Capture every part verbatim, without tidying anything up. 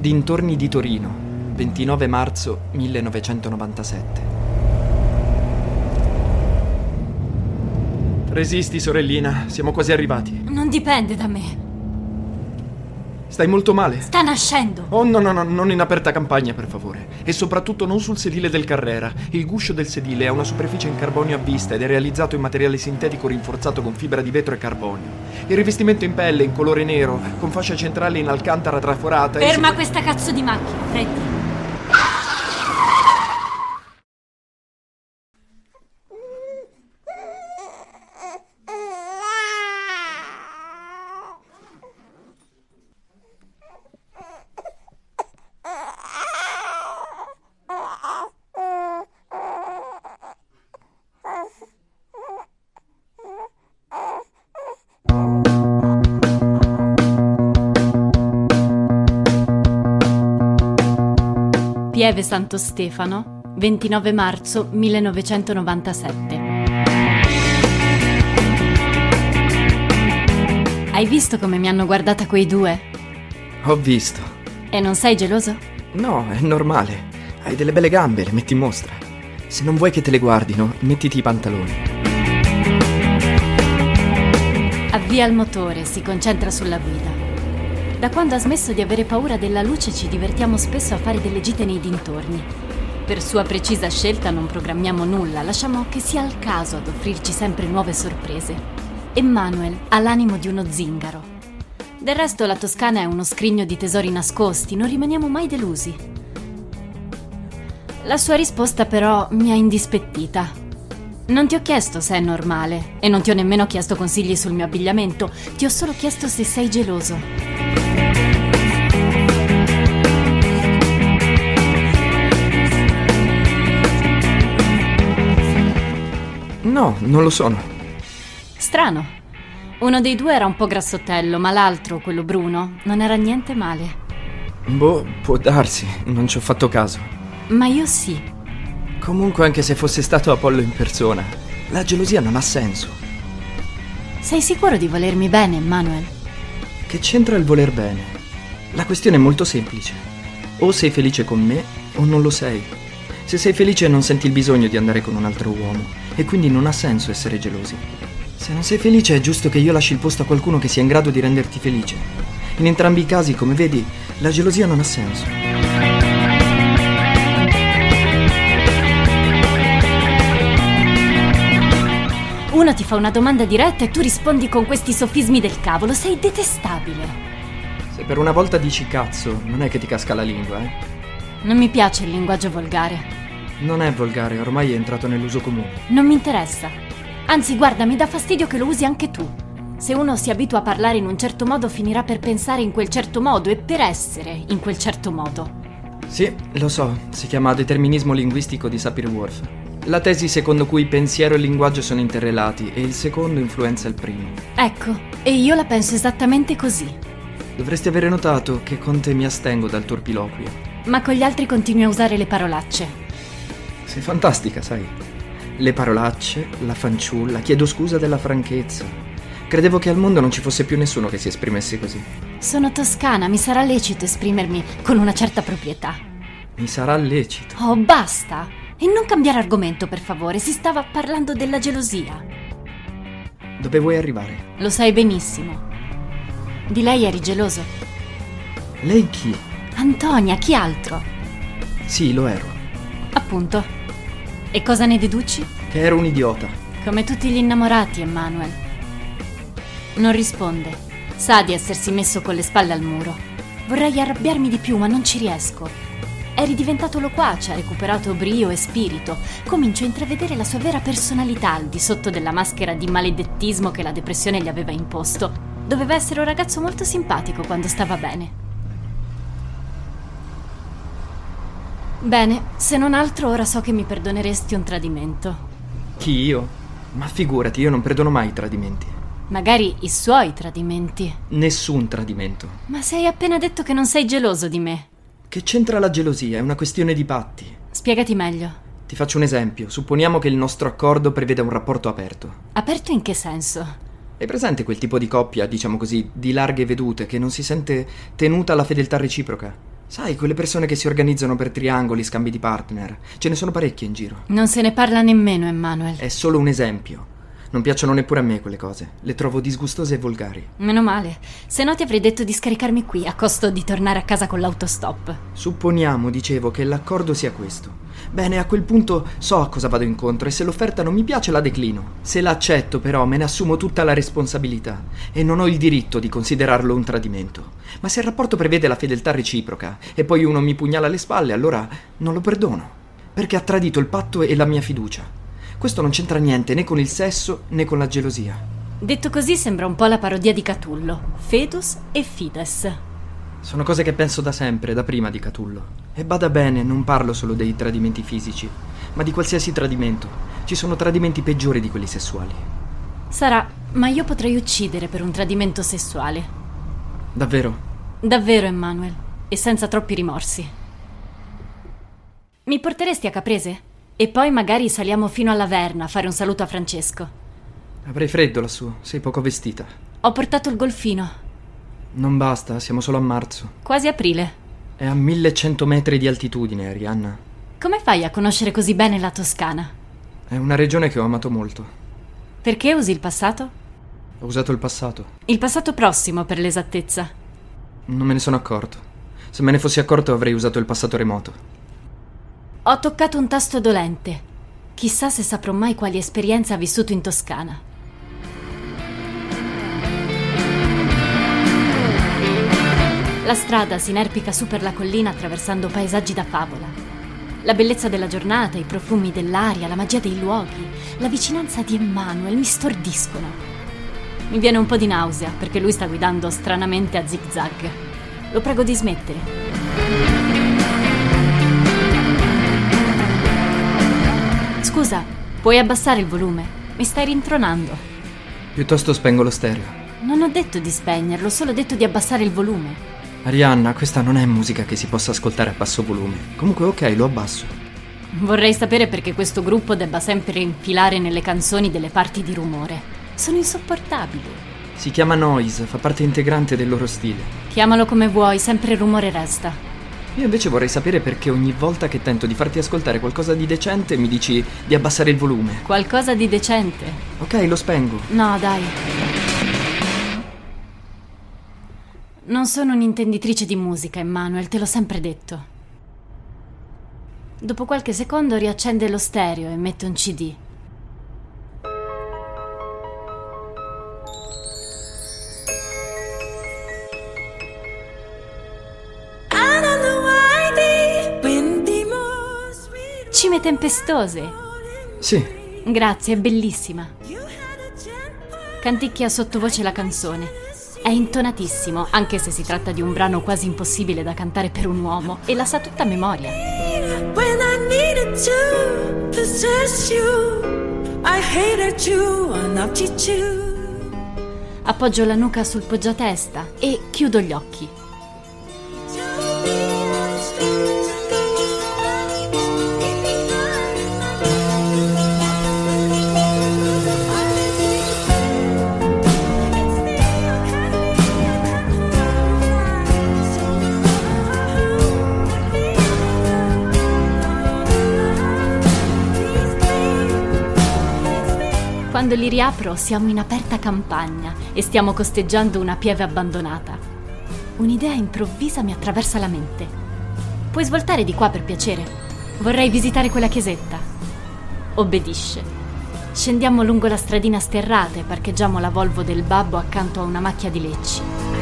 Dintorni di Torino, ventinove marzo millenovecentonovantasette. Resisti, sorellina, siamo quasi arrivati. Non dipende da me. Stai molto male? Sta nascendo. Oh no, no, no, non in aperta campagna, per favore. E soprattutto non sul sedile del Carrera. Il guscio del sedile ha una superficie in carbonio a vista ed è realizzato in materiale sintetico rinforzato con fibra di vetro e carbonio. Il rivestimento in pelle in colore nero, con fascia centrale in alcantara traforata. Ferma e... questa cazzo di macchina, Freddy. Pieve Santo Stefano, ventinove marzo millenovecentonovantasette. Hai visto come mi hanno guardata quei due? Ho visto. E non sei geloso? No, è normale. Hai delle belle gambe, le metti in mostra. Se non vuoi che te le guardino, mettiti i pantaloni. Avvia il motore, si concentra sulla guida. Da quando ha smesso di avere paura della luce ci divertiamo spesso a fare delle gite nei dintorni. Per sua precisa scelta non programmiamo nulla, lasciamo che sia il caso ad offrirci sempre nuove sorprese. Emmanuel ha l'animo di uno zingaro. Del resto la Toscana è uno scrigno di tesori nascosti, non rimaniamo mai delusi. La sua risposta però mi ha indispettita. Non ti ho chiesto se è normale e non ti ho nemmeno chiesto consigli sul mio abbigliamento, ti ho solo chiesto se sei geloso. No, non lo sono. Strano. Uno dei due era un po' grassottello, ma l'altro, quello bruno, non era niente male. Boh, può darsi, non ci ho fatto caso. Ma io sì. Comunque, anche se fosse stato Apollo in persona, la gelosia non ha senso. Sei sicuro di volermi bene, Emmanuel? Che c'entra il voler bene? La questione è molto semplice. O sei felice con me, o non lo sei. Se sei felice non senti il bisogno di andare con un altro uomo e quindi non ha senso essere gelosi. Se non sei felice è giusto che io lasci il posto a qualcuno che sia in grado di renderti felice. In entrambi i casi, come vedi, la gelosia non ha senso. Uno ti fa una domanda diretta e tu rispondi con questi sofismi del cavolo. Sei detestabile. Se per una volta dici cazzo, non è che ti casca la lingua, eh? Non mi piace il linguaggio volgare. Non è volgare, ormai è entrato nell'uso comune. Non mi interessa. Anzi, guarda, mi dà fastidio che lo usi anche tu. Se uno si abitua a parlare in un certo modo, finirà per pensare in quel certo modo e per essere in quel certo modo. Sì, lo so, si chiama determinismo linguistico di Sapir-Whorf. La tesi secondo cui pensiero e linguaggio sono interrelati e il secondo influenza il primo. Ecco, e io la penso esattamente così. Dovresti avere notato che con te mi astengo dal torpiloquio. Ma con gli altri continui a usare le parolacce. Sei fantastica, sai. Le parolacce, la fanciulla, chiedo scusa della franchezza. Credevo che al mondo non ci fosse più nessuno che si esprimesse così. Sono toscana, mi sarà lecito esprimermi con una certa proprietà. Mi sarà lecito. Oh, basta! E non cambiare argomento, per favore, si stava parlando della gelosia. Dove vuoi arrivare? Lo sai benissimo. Di lei eri geloso? Lei chi? Antonia, chi altro? Sì, lo ero. Appunto. E cosa ne deduci? Che ero un idiota. Come tutti gli innamorati, Emmanuel. Non risponde. Sa di essersi messo con le spalle al muro. Vorrei arrabbiarmi di più, ma non ci riesco. Eri diventato loquace, ha recuperato brio e spirito. Comincio a intravedere la sua vera personalità al di sotto della maschera di maledettismo che la depressione gli aveva imposto. Doveva essere un ragazzo molto simpatico quando stava bene. Bene, se non altro ora so che mi perdoneresti un tradimento. Chi, io? Ma figurati, io non perdono mai i tradimenti. Magari i suoi tradimenti. Nessun tradimento. Ma se hai appena detto che non sei geloso di me. Che c'entra la gelosia? È una questione di patti. Spiegati meglio. Ti faccio un esempio. Supponiamo che il nostro accordo preveda un rapporto aperto. Aperto in che senso? Hai presente quel tipo di coppia, diciamo così, di larghe vedute, che non si sente tenuta alla fedeltà reciproca? Sai, quelle persone che si organizzano per triangoli, scambi di partner. Ce ne sono parecchie in giro. Non se ne parla nemmeno, Emmanuel. È solo un esempio. Non piacciono neppure a me quelle cose. Le trovo disgustose e volgari. Meno male. Se no ti avrei detto di scaricarmi qui, a costo di tornare a casa con l'autostop. Supponiamo, dicevo, che l'accordo sia questo. Bene, a quel punto so a cosa vado incontro e se l'offerta non mi piace la declino. Se la accetto, però, me ne assumo tutta la responsabilità e non ho il diritto di considerarlo un tradimento. Ma se il rapporto prevede la fedeltà reciproca e poi uno mi pugnala alle spalle, allora non lo perdono, perché ha tradito il patto e la mia fiducia. Questo non c'entra niente né con il sesso né con la gelosia. Detto così sembra un po' la parodia di Catullo, Fedus e Fides. Sono cose che penso da sempre, da prima di Catullo. E bada bene, non parlo solo dei tradimenti fisici, ma di qualsiasi tradimento. Ci sono tradimenti peggiori di quelli sessuali. Sarà, ma io potrei uccidere per un tradimento sessuale. Davvero? Davvero, Emmanuel, e senza troppi rimorsi. Mi porteresti a Caprese? E poi magari saliamo fino alla Verna a fare un saluto a Francesco. Avrei freddo lassù, sei poco vestita. Ho portato il golfino. Non basta, siamo solo a marzo. Quasi aprile. È a millecento metri di altitudine, Arianna. Come fai a conoscere così bene la Toscana? È una regione che ho amato molto. Perché usi il passato? Ho usato il passato. Il passato prossimo, per l'esattezza. Non me ne sono accorto. Se me ne fossi accorto avrei usato il passato remoto. Ho toccato un tasto dolente. Chissà se saprò mai quali esperienze ha vissuto in Toscana. La strada si inerpica su per la collina attraversando paesaggi da favola. La bellezza della giornata, i profumi dell'aria, la magia dei luoghi, la vicinanza di Emmanuel mi stordiscono. Mi viene un po' di nausea perché lui sta guidando stranamente a zig-zag. Lo prego di smettere. Scusa, puoi abbassare il volume? Mi stai rintronando. Piuttosto spengo lo stereo. Non ho detto di spegnerlo, ho solo detto di abbassare il volume. Arianna, questa non è musica che si possa ascoltare a basso volume. Comunque ok, lo abbasso. Vorrei sapere perché questo gruppo debba sempre infilare nelle canzoni delle parti di rumore. Sono insopportabili. Si chiama noise, fa parte integrante del loro stile. Chiamalo come vuoi, sempre il rumore resta. Io invece vorrei sapere perché ogni volta che tento di farti ascoltare qualcosa di decente mi dici di abbassare il volume. Qualcosa di decente? Ok, lo spengo. No, dai. Non sono un'intenditrice di musica, Emmanuel, te l'ho sempre detto. Dopo qualche secondo riaccende lo stereo e mette un C D. Cime tempestose. Sì. Grazie, è bellissima. Canticchia sottovoce la canzone. È intonatissimo, anche se si tratta di un brano quasi impossibile da cantare per un uomo, e la sa tutta a memoria. When I needed to possess you, I hated you, I loved you too. Appoggio la nuca sul poggiatesta e chiudo gli occhi. Quando li riapro siamo in aperta campagna e stiamo costeggiando una pieve abbandonata. Un'idea improvvisa mi attraversa la mente. Puoi svoltare di qua per piacere? Vorrei visitare quella chiesetta. Obbedisce. Scendiamo lungo la stradina sterrata e parcheggiamo la Volvo del babbo accanto a una macchia di lecci.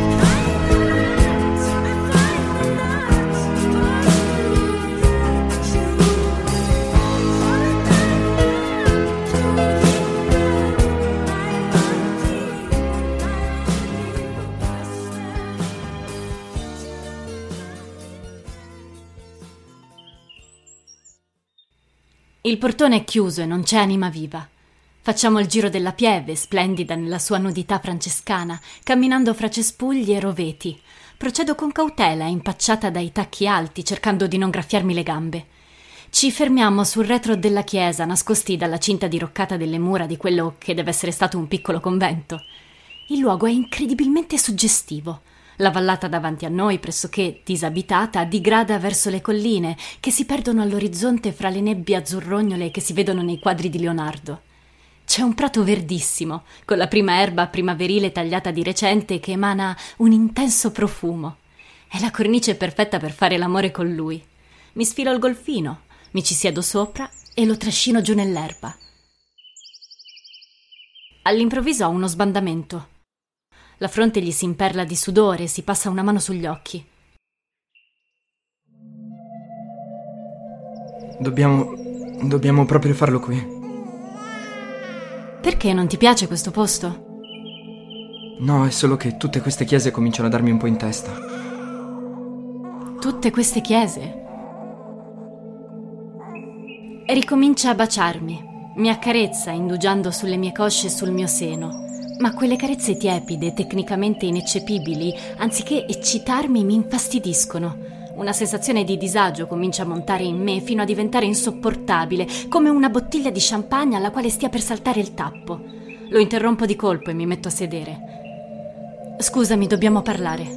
Il portone è chiuso e non c'è anima viva. Facciamo il giro della pieve, splendida nella sua nudità francescana, camminando fra cespugli e roveti. Procedo con cautela, impacciata dai tacchi alti, cercando di non graffiarmi le gambe. Ci fermiamo sul retro della chiesa, nascosti dalla cinta diroccata delle mura di quello che deve essere stato un piccolo convento. Il luogo è incredibilmente suggestivo. La vallata davanti a noi, pressoché disabitata, digrada verso le colline che si perdono all'orizzonte fra le nebbie azzurrognole che si vedono nei quadri di Leonardo. C'è un prato verdissimo, con la prima erba primaverile tagliata di recente che emana un intenso profumo. È la cornice perfetta per fare l'amore con lui. Mi sfilo il golfino, mi ci siedo sopra e lo trascino giù nell'erba. All'improvviso ha uno sbandamento. La fronte gli si imperla di sudore e si passa una mano sugli occhi. Dobbiamo... dobbiamo proprio farlo qui. Perché non ti piace questo posto? No, è solo che tutte queste chiese cominciano a darmi un po' in testa. Tutte queste chiese? E ricomincia a baciarmi. Mi accarezza, indugiando sulle mie cosce e sul mio seno. Ma quelle carezze tiepide, tecnicamente ineccepibili, anziché eccitarmi, mi infastidiscono. Una sensazione di disagio comincia a montare in me fino a diventare insopportabile, come una bottiglia di champagne alla quale stia per saltare il tappo. Lo interrompo di colpo e mi metto a sedere. Scusami, dobbiamo parlare.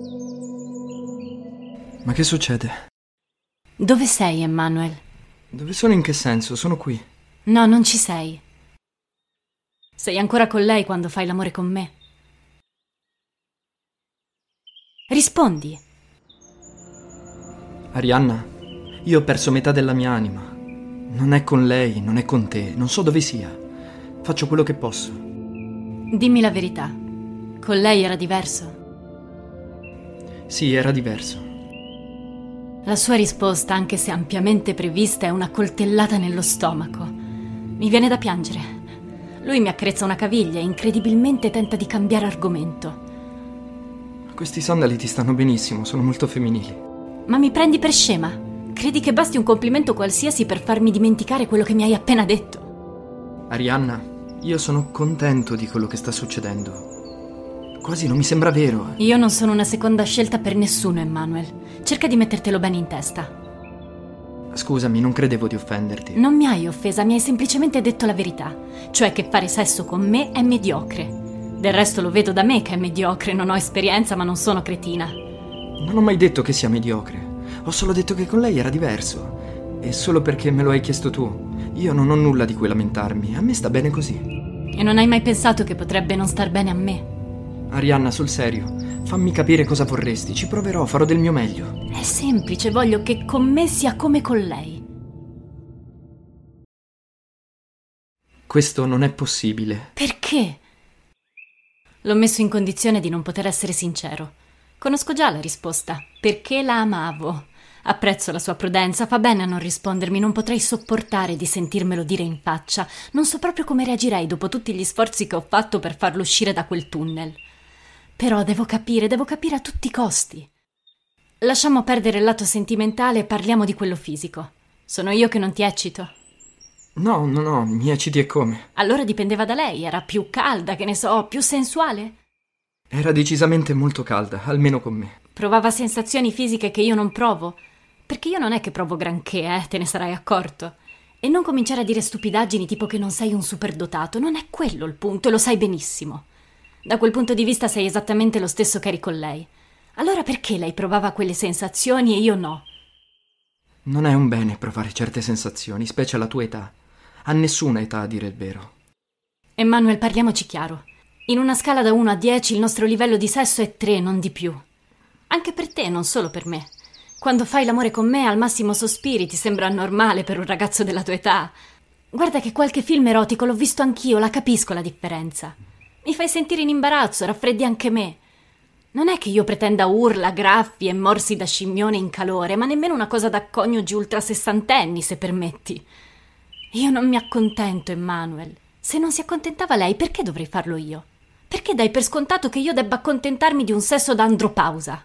Ma che succede? Dove sei, Emmanuel? Dove sono, in che senso? Sono qui. No, non ci sei. Sei ancora con lei quando fai l'amore con me? Rispondi. Arianna, io ho perso metà della mia anima. Non è con lei, non è con te, non so dove sia. Faccio quello che posso. Dimmi la verità. Con lei era diverso? Sì, era diverso. La sua risposta, anche se ampiamente prevista, è una coltellata nello stomaco. Mi viene da piangere. Lui mi accarezza una caviglia e incredibilmente tenta di cambiare argomento. Questi sandali ti stanno benissimo, sono molto femminili. Ma mi prendi per scema? Credi che basti un complimento qualsiasi per farmi dimenticare quello che mi hai appena detto? Arianna, io sono contento di quello che sta succedendo. Quasi non mi sembra vero. Io non sono una seconda scelta per nessuno, Emmanuel. Cerca di mettertelo bene in testa. Scusami, non credevo di offenderti. Non mi hai offesa, mi hai semplicemente detto la verità. Cioè che fare sesso con me è mediocre. Del resto lo vedo da me che è mediocre, non ho esperienza ma non sono cretina. Non ho mai detto che sia mediocre. Ho solo detto che con lei era diverso. E solo perché me lo hai chiesto tu. Io non ho nulla di cui lamentarmi, a me sta bene così. E non hai mai pensato che potrebbe non star bene a me? Arianna, sul serio, fammi capire cosa vorresti, ci proverò, farò del mio meglio. È semplice, voglio che con me sia come con lei. Questo non è possibile. Perché? L'ho messo in condizione di non poter essere sincero. Conosco già la risposta. Perché la amavo. Apprezzo la sua prudenza, fa bene a non rispondermi, non potrei sopportare di sentirmelo dire in faccia. Non so proprio come reagirei dopo tutti gli sforzi che ho fatto per farlo uscire da quel tunnel. Però devo capire, devo capire a tutti i costi. Lasciamo perdere il lato sentimentale e parliamo di quello fisico. Sono io che non ti eccito? No, no, no, mi ecciti e come? Allora dipendeva da lei, era più calda, che ne so, più sensuale? Era decisamente molto calda, almeno con me. Provava sensazioni fisiche che io non provo? Perché io non è che provo granché, eh, te ne sarai accorto. E non cominciare a dire stupidaggini tipo che non sei un superdotato, non è quello il punto e lo sai benissimo. Da quel punto di vista sei esattamente lo stesso che eri con lei. Allora perché lei provava quelle sensazioni e io no? Non è un bene provare certe sensazioni, specie alla tua età. A nessuna età, a dire il vero. Emmanuel, parliamoci chiaro. In una scala da uno a dieci il nostro livello di sesso è tre, non di più. Anche per te, non solo per me. Quando fai l'amore con me al massimo sospiri, ti sembra normale per un ragazzo della tua età. Guarda che qualche film erotico l'ho visto anch'io, la capisco la differenza. Mi fai sentire in imbarazzo, raffreddi anche me. Non è che io pretenda urla, graffi e morsi da scimmione in calore, ma nemmeno una cosa da coniugi ultrasessantenni, se permetti. Io non mi accontento, Emmanuel. Se non si accontentava lei, perché dovrei farlo io? Perché dai per scontato che io debba accontentarmi di un sesso da andropausa?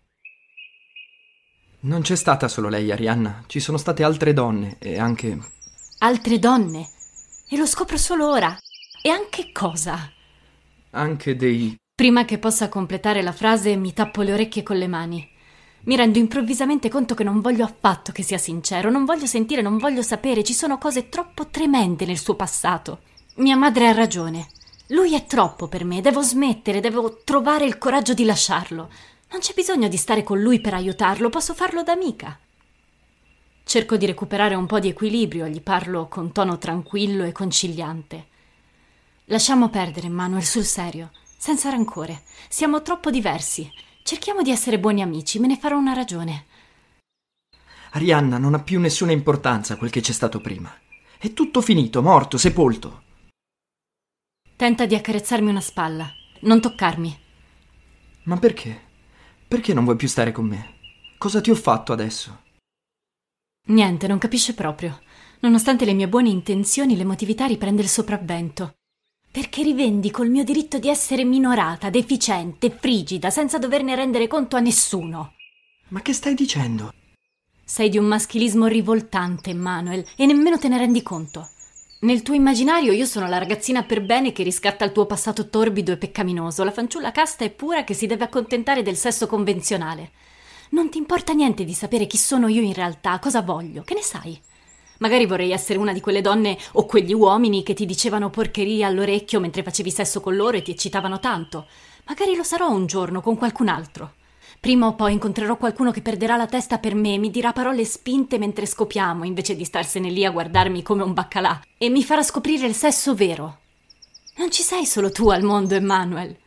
Non c'è stata solo lei, Arianna. Ci sono state altre donne e anche... Altre donne? E lo scopro solo ora. E anche cosa? Anche dei... Prima che possa completare la frase mi tappo le orecchie con le mani. Mi rendo improvvisamente conto che non voglio affatto che sia sincero, non voglio sentire, non voglio sapere, ci sono cose troppo tremende nel suo passato. Mia madre ha ragione. Lui è troppo per me, devo smettere, devo trovare il coraggio di lasciarlo. Non c'è bisogno di stare con lui per aiutarlo, posso farlo da amica. Cerco di recuperare un po' di equilibrio, gli parlo con tono tranquillo e conciliante. Lasciamo perdere, Manuel, sul serio, senza rancore. Siamo troppo diversi. Cerchiamo di essere buoni amici, me ne farò una ragione. Arianna, non ha più nessuna importanza quel che c'è stato prima. È tutto finito, morto, sepolto. Tenta di accarezzarmi una spalla, non toccarmi. Ma perché? Perché non vuoi più stare con me? Cosa ti ho fatto adesso? Niente, non capisce proprio. Nonostante le mie buone intenzioni, l'emotività riprende il sopravvento. Perché rivendico il mio diritto di essere minorata, deficiente, frigida, senza doverne rendere conto a nessuno. Ma che stai dicendo? Sei di un maschilismo rivoltante, Manuel, e nemmeno te ne rendi conto. Nel tuo immaginario io sono la ragazzina per bene che riscatta il tuo passato torbido e peccaminoso, la fanciulla casta e pura che si deve accontentare del sesso convenzionale. Non ti importa niente di sapere chi sono io in realtà, cosa voglio, che ne sai? Magari vorrei essere una di quelle donne o quegli uomini che ti dicevano porcherie all'orecchio mentre facevi sesso con loro e ti eccitavano tanto. Magari lo sarò un giorno con qualcun altro. Prima o poi incontrerò qualcuno che perderà la testa per me e mi dirà parole spinte mentre scopiamo, invece di starsene lì a guardarmi come un baccalà, e mi farà scoprire il sesso vero. Non ci sei solo tu al mondo, Emmanuel.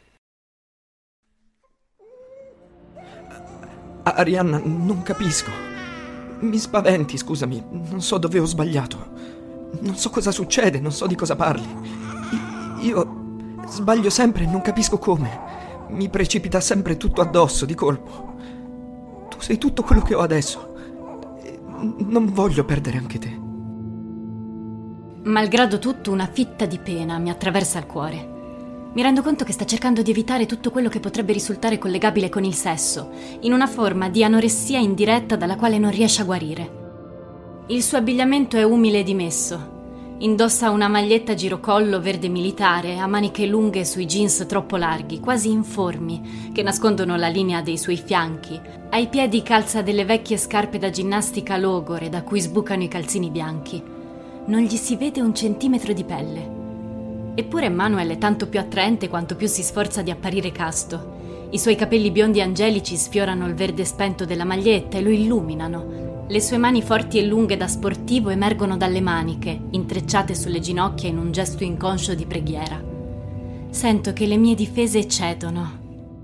Arianna, non capisco. Mi spaventi, scusami. Non so dove ho sbagliato. Non so cosa succede, non so di cosa parli. Io sbaglio sempre e non capisco come. Mi precipita sempre tutto addosso, di colpo. Tu sei tutto quello che ho adesso. Non voglio perdere anche te. Malgrado tutto, una fitta di pena mi attraversa il cuore. Mi rendo conto che sta cercando di evitare tutto quello che potrebbe risultare collegabile con il sesso, in una forma di anoressia indiretta dalla quale non riesce a guarire. Il suo abbigliamento è umile e dimesso. Indossa una maglietta a girocollo verde militare a maniche lunghe sui jeans troppo larghi, quasi informi, che nascondono la linea dei suoi fianchi. Ai piedi calza delle vecchie scarpe da ginnastica logore da cui sbucano i calzini bianchi. Non gli si vede un centimetro di pelle. Eppure Manuel è tanto più attraente quanto più si sforza di apparire casto. I suoi capelli biondi angelici sfiorano il verde spento della maglietta e lo illuminano. Le sue mani forti e lunghe da sportivo emergono dalle maniche, intrecciate sulle ginocchia in un gesto inconscio di preghiera. Sento che le mie difese cedono.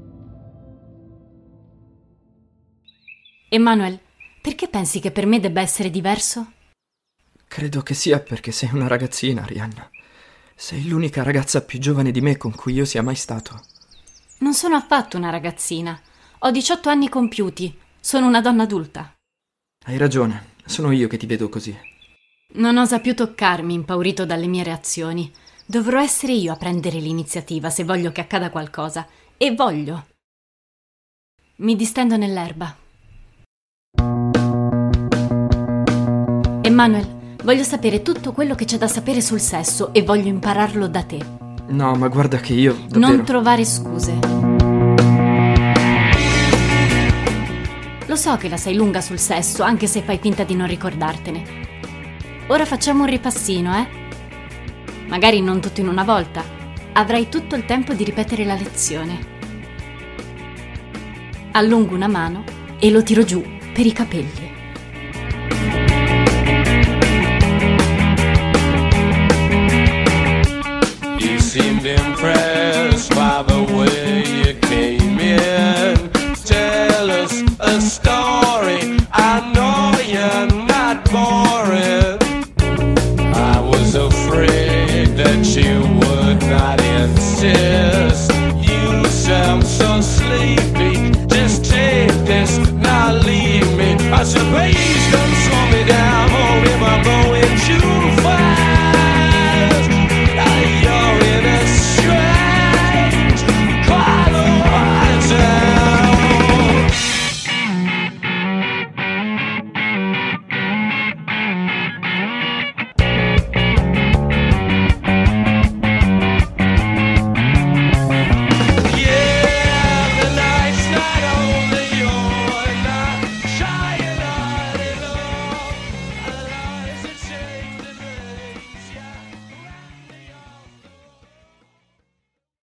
Emmanuel, perché pensi che per me debba essere diverso? Credo che sia perché sei una ragazzina, Arianna. Sei l'unica ragazza più giovane di me con cui io sia mai stato. Non sono affatto una ragazzina. Ho diciotto anni compiuti. Sono una donna adulta. Hai ragione, sono io che ti vedo così. Non osa più toccarmi, impaurito dalle mie reazioni. Dovrò essere io a prendere l'iniziativa se voglio che accada qualcosa. E voglio. Mi distendo nell'erba. Emmanuel, voglio sapere tutto quello che c'è da sapere sul sesso e voglio impararlo da te. No, ma guarda che io, davvero... Non trovare scuse. Lo so che la sai lunga sul sesso, anche se fai finta di non ricordartene. Ora facciamo un ripassino, eh? Magari non tutto in una volta. Avrai tutto il tempo di ripetere la lezione. Allungo una mano e lo tiro giù per i capelli. You seemed impressed